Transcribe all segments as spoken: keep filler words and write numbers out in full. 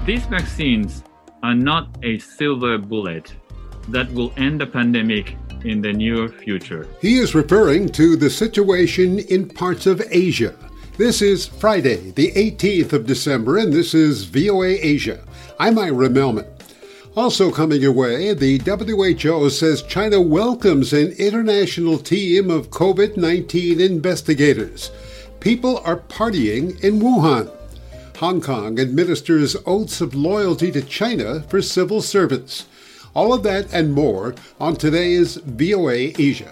These vaccines are not a silver bullet that will end the pandemic in the near future. He is referring to the situation in parts of Asia. This is Friday, the eighteenth of December, and this is V O A Asia. I'm Ira Melman. Also coming your way, the W H O says China welcomes an international team of COVID nineteen investigators. People are partying in Wuhan. Hong Kong administers oaths of loyalty to China for civil servants. All of that and more on today's V O A Asia.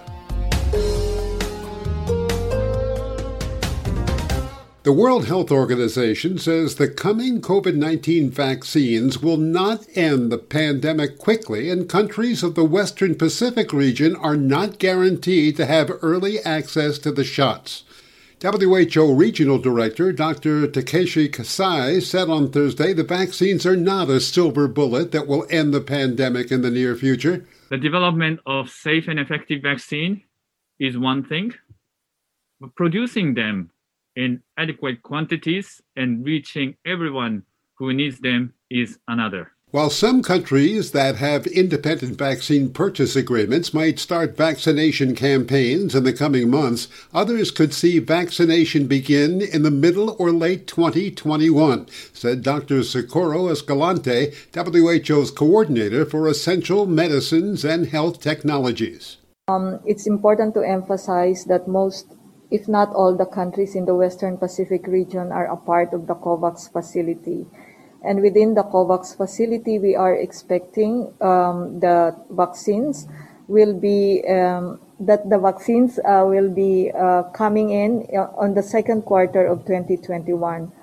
The World Health Organization says the coming COVID nineteen vaccines will not end the pandemic quickly, and countries of the Western Pacific region are not guaranteed to have early access to the shots. W H O Regional Director Doctor Takeshi Kasai said on Thursday the vaccines are not a silver bullet that will end the pandemic in the near future. The development of safe and effective vaccine is one thing, but producing them in adequate quantities and reaching everyone who needs them is another. While some countries that have independent vaccine purchase agreements might start vaccination campaigns in the coming months, others could see vaccination begin in the middle or late twenty twenty-one, said Doctor Socorro Escalante, W H O's coordinator for essential medicines and health technologies. Um, it's important to emphasize that most, if not all, the countries in the Western Pacific region are a part of the COVAX facility. And within the COVAX facility, we are expecting um, the vaccines will be um, that the vaccines uh, will be uh, coming in on the second quarter of twenty twenty-one.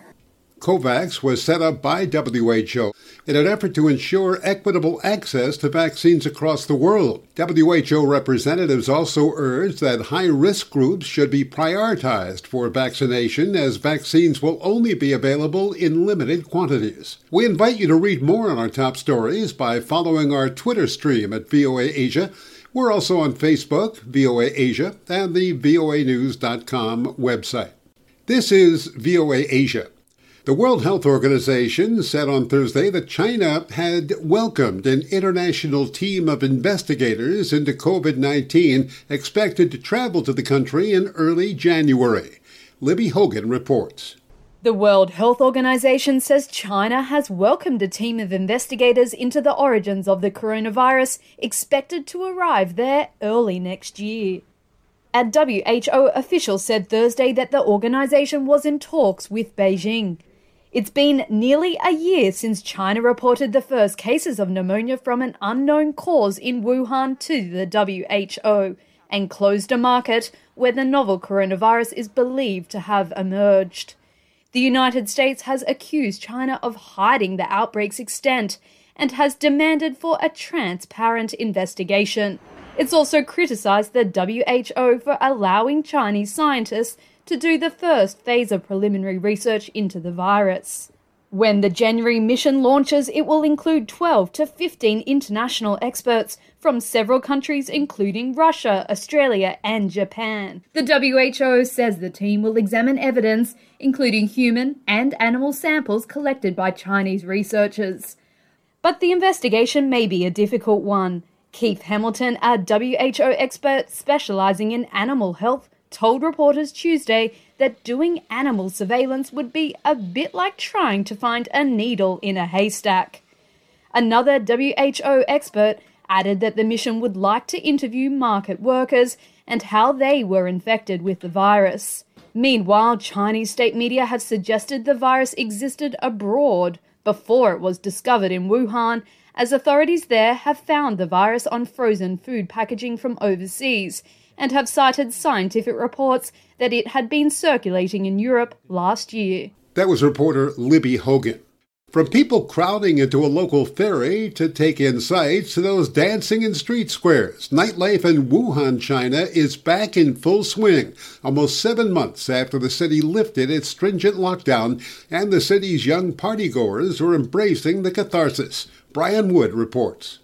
COVAX was set up by W H O in an effort to ensure equitable access to vaccines across the world. W H O representatives also urged that high-risk groups should be prioritized for vaccination, as vaccines will only be available in limited quantities. We invite you to read more on our top stories by following our Twitter stream at V O A Asia. We're also on Facebook, V O A Asia, and the V O A news dot com website. This is V O A Asia. The World Health Organization said on Thursday that China had welcomed an international team of investigators into COVID nineteen expected to travel to the country in early January. Libby Hogan reports. The World Health Organization says China has welcomed a team of investigators into the origins of the coronavirus, expected to arrive there early next year. A W H O official said Thursday that the organization was in talks with Beijing. It's been nearly a year since China reported the first cases of pneumonia from an unknown cause in Wuhan to the W H O and closed a market where the novel coronavirus is believed to have emerged. The United States has accused China of hiding the outbreak's extent and has demanded for a transparent investigation. It's also criticized the W H O for allowing Chinese scientists to do the first phase of preliminary research into the virus. When the January mission launches, it will include twelve to fifteen international experts from several countries, including Russia, Australia, and Japan. The W H O says the team will examine evidence, including human and animal samples collected by Chinese researchers. But the investigation may be a difficult one. Keith Hamilton, a W H O expert specializing in animal health, told reporters Tuesday that doing animal surveillance would be a bit like trying to find a needle in a haystack. Another W H O expert added that the mission would like to interview market workers and how they were infected with the virus. Meanwhile, Chinese state media have suggested the virus existed abroad before it was discovered in Wuhan, as authorities there have found the virus on frozen food packaging from overseas and have cited scientific reports that it had been circulating in Europe last year. That was reporter Libby Hogan. From people crowding into a local ferry to take in sights to those dancing in street squares, nightlife in Wuhan, China is back in full swing, almost seven months after the city lifted its stringent lockdown, and the city's young partygoers are embracing the catharsis. Brian Wood reports.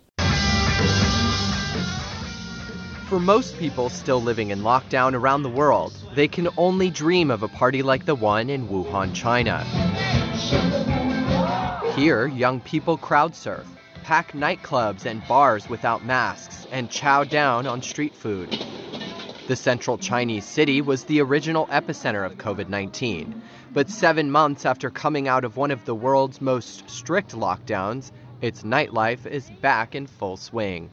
For most people still living in lockdown around the world, they can only dream of a party like the one in Wuhan, China. Here, young people crowd surf, pack nightclubs and bars without masks, and chow down on street food. The central Chinese city was the original epicenter of COVID nineteen, but seven months after coming out of one of the world's most strict lockdowns, its nightlife is back in full swing.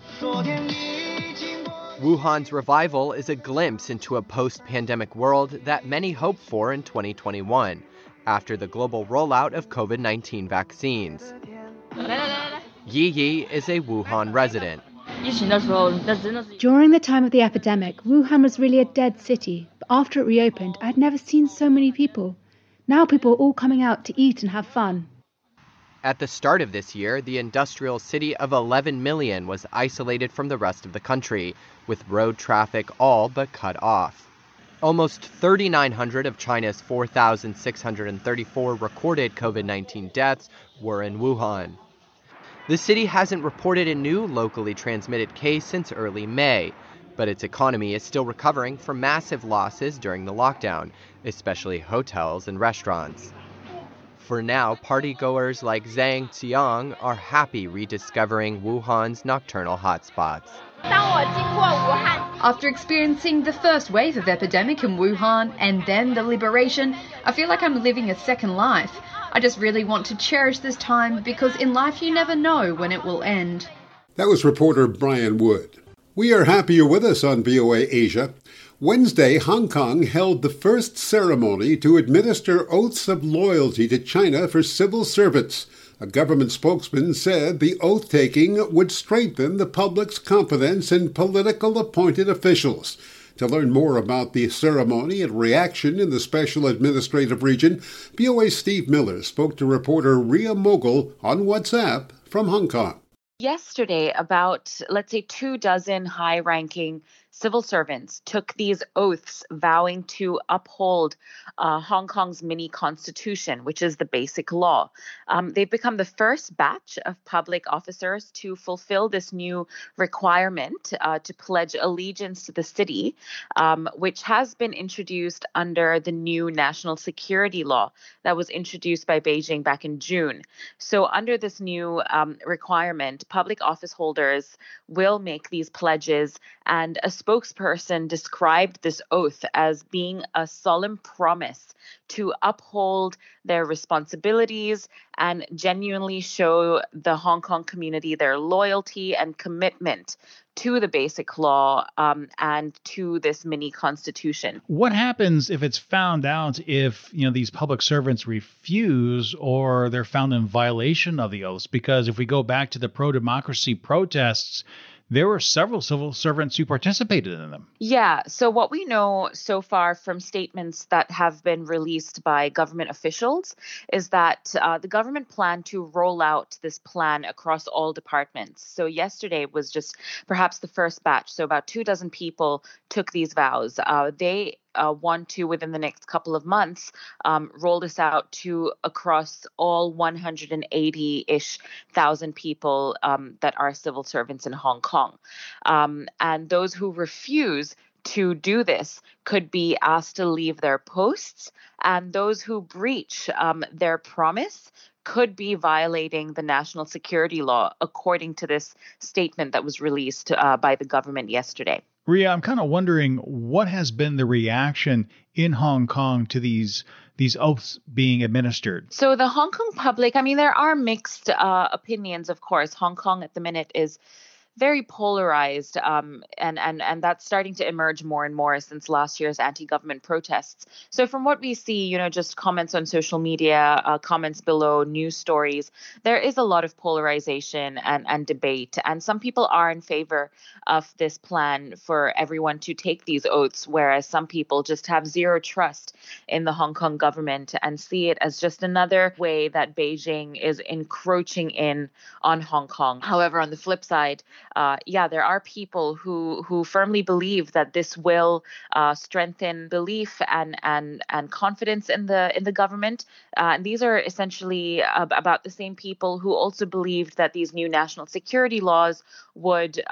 Wuhan's revival is a glimpse into a post-pandemic world that many hope for in twenty twenty-one, after the global rollout of COVID nineteen vaccines. Yi Yi is a Wuhan resident. During the time of the epidemic, Wuhan was really a dead city. But after it reopened, I had never seen so many people. Now people are all coming out to eat and have fun. At the start of this year, the industrial city of eleven million was isolated from the rest of the country, with road traffic all but cut off. Almost three thousand nine hundred of China's four thousand six hundred thirty-four recorded COVID nineteen deaths were in Wuhan. The city hasn't reported a new locally transmitted case since early May, but its economy is still recovering from massive losses during the lockdown, especially hotels and restaurants. For now, partygoers like Zhang Xiang are happy rediscovering Wuhan's nocturnal hotspots. After experiencing the first wave of epidemic in Wuhan and then the liberation, I feel like I'm living a second life. I just really want to cherish this time because in life you never know when it will end. That was reporter Brian Wood. We are happy you're with us on V O A Asia. Wednesday, Hong Kong held the first ceremony to administer oaths of loyalty to China for civil servants. A government spokesman said the oath-taking would strengthen the public's confidence in political appointed officials. To learn more about the ceremony and reaction in the Special Administrative Region, V O A's Steve Miller spoke to reporter Ria Mogul on WhatsApp from Hong Kong. Yesterday, about, let's say, two dozen high-ranking civil servants took these oaths vowing to uphold uh, Hong Kong's mini constitution, which is the basic law. Um, they've become the first batch of public officers to fulfill this new requirement uh, to pledge allegiance to the city, um, which has been introduced under the new national security law that was introduced by Beijing back in June. So under this new um, requirement, public office holders will make these pledges, and a spokesperson described this oath as being a solemn promise to uphold their responsibilities and genuinely show the Hong Kong community their loyalty and commitment to the basic law um, and to this mini constitution. What happens if it's found out if, you know, these public servants refuse or they're found in violation of the oaths? Because if we go back to the pro-democracy protests, there were several civil servants who participated in them. Yeah. So what we know so far from statements that have been released by government officials is that uh, the government planned to roll out this plan across all departments. So yesterday was just perhaps the first batch. So about two dozen people took these vows. Uh, they Uh, want to, within the next couple of months, um, roll this out to across all one hundred eighty-ish thousand people um, that are civil servants in Hong Kong. Um, and those who refuse to do this could be asked to leave their posts, and those who breach um, their promise could be violating the national security law, according to this statement that was released uh, by the government yesterday. Ria, I'm kind of wondering what has been the reaction in Hong Kong to these these oaths being administered. So the Hong Kong public, I mean, there are mixed uh, opinions, of course. Hong Kong at the minute is very polarized, um, and, and, and that's starting to emerge more and more since last year's anti-government protests. So from what we see, you know, just comments on social media, uh, comments below, news stories, there is a lot of polarization and, and debate. And some people are in favor of this plan for everyone to take these oaths, whereas some people just have zero trust in the Hong Kong government and see it as just another way that Beijing is encroaching in on Hong Kong. However, on the flip side, Uh, yeah, there are people who who firmly believe that this will uh, strengthen belief and and and confidence in the in the government. Uh, and these are essentially uh, about the same people who also believed that these new national security laws would um,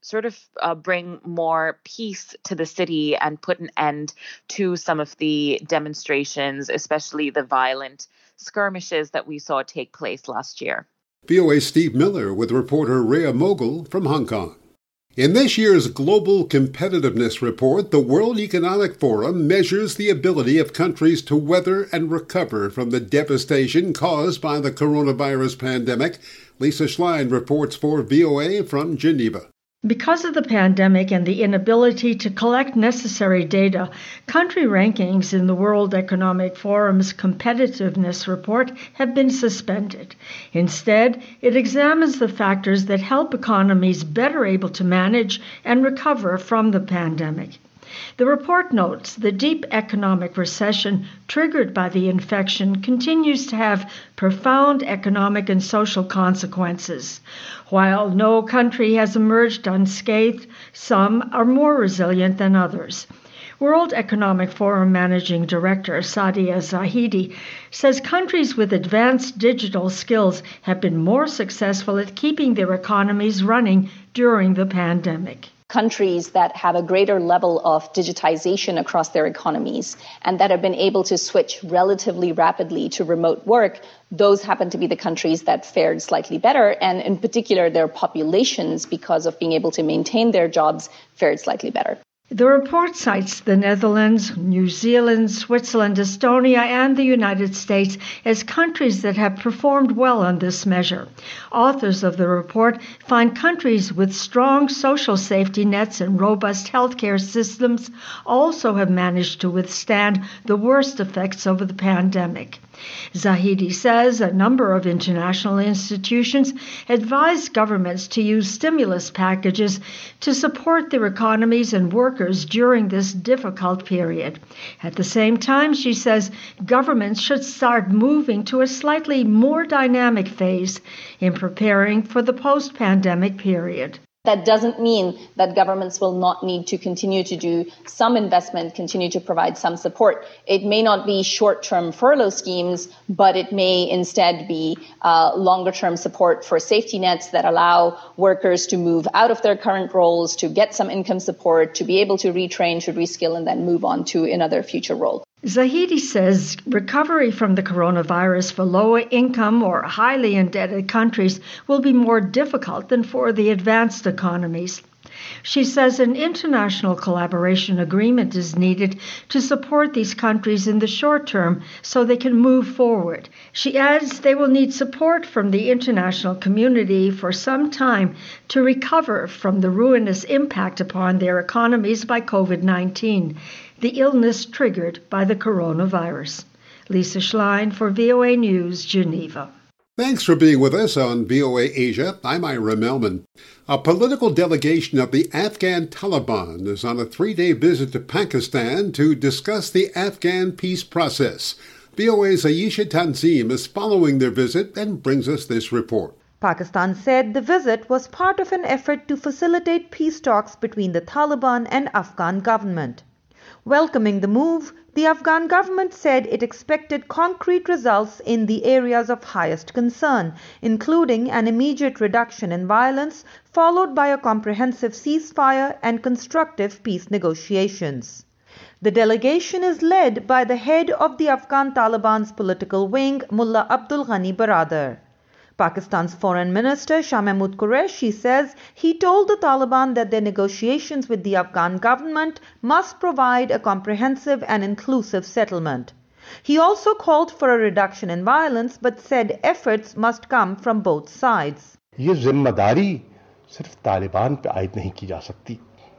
sort of uh, bring more peace to the city and put an end to some of the demonstrations, especially the violent skirmishes that we saw take place last year. V O A's Steve Miller with reporter Rhea Mogul from Hong Kong. In this year's Global Competitiveness Report, the World Economic Forum measures the ability of countries to weather and recover from the devastation caused by the coronavirus pandemic. Lisa Schlein reports for V O A from Geneva. Because of the pandemic and the inability to collect necessary data, country rankings in the World Economic Forum's Competitiveness Report have been suspended. Instead, it examines the factors that help economies better able to manage and recover from the pandemic. The report notes the deep economic recession triggered by the infection continues to have profound economic and social consequences. While no country has emerged unscathed, some are more resilient than others. World Economic Forum Managing Director Sadia Zahidi says countries with advanced digital skills have been more successful at keeping their economies running during the pandemic. Countries that have a greater level of digitization across their economies and that have been able to switch relatively rapidly to remote work, those happen to be the countries that fared slightly better. And in particular, their populations, because of being able to maintain their jobs, fared slightly better. The report cites the Netherlands, New Zealand, Switzerland, Estonia, and the United States as countries that have performed well on this measure. Authors of the report find countries with strong social safety nets and robust healthcare systems also have managed to withstand the worst effects of the pandemic. Zahidi says a number of international institutions advise governments to use stimulus packages to support their economies and workers during this difficult period. At the same time, she says governments should start moving to a slightly more dynamic phase in preparing for the post-pandemic period. That doesn't mean that governments will not need to continue to do some investment, continue to provide some support. It may not be short-term furlough schemes, but it may instead be uh, longer-term support for safety nets that allow workers to move out of their current roles, to get some income support, to be able to retrain, to reskill, and then move on to another future role. Zahidi says recovery from the coronavirus for lower-income or highly indebted countries will be more difficult than for the advanced economies. She says an international collaboration agreement is needed to support these countries in the short term so they can move forward. She adds they will need support from the international community for some time to recover from the ruinous impact upon their economies by covid nineteen. The illness triggered by the coronavirus. Lisa Schlein for V O A News, Geneva. Thanks for being with us on V O A Asia. I'm Ira Melman. A political delegation of the Afghan Taliban is on a three-day visit to Pakistan to discuss the Afghan peace process. V O A's Ayesha Tanzim is following their visit and brings us this report. Pakistan said the visit was part of an effort to facilitate peace talks between the Taliban and Afghan government. Welcoming the move, the Afghan government said it expected concrete results in the areas of highest concern, including an immediate reduction in violence, followed by a comprehensive ceasefire and constructive peace negotiations. The delegation is led by the head of the Afghan Taliban's political wing, Mullah Abdul Ghani Baradar. Pakistan's Foreign Minister Shah Mahmood Qureshi says he told the Taliban that their negotiations with the Afghan government must provide a comprehensive and inclusive settlement. He also called for a reduction in violence but said efforts must come from both sides. ये जिम्मेदारी सिर्फ तालिबान पे आयद नहीं की जा सकती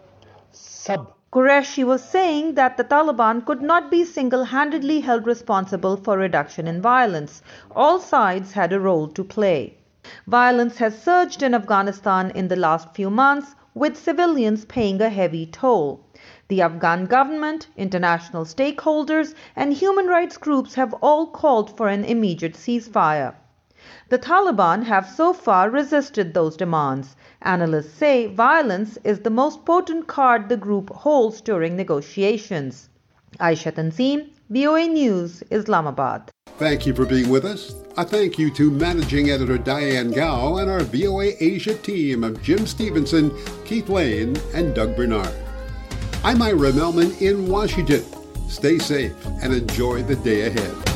सब Qureshi was saying that the Taliban could not be single-handedly held responsible for reduction in violence. All sides had a role to play. Violence has surged in Afghanistan in the last few months, with civilians paying a heavy toll. The Afghan government, international stakeholders, and human rights groups have all called for an immediate ceasefire. The Taliban have so far resisted those demands. Analysts say violence is the most potent card the group holds during negotiations. Aisha Tanzim, V O A News, Islamabad. Thank you for being with us. A thank you to Managing Editor Diane Gao and our V O A Asia team of Jim Stevenson, Keith Lane, and Doug Bernard. I'm Ira Melman in Washington. Stay safe and enjoy the day ahead.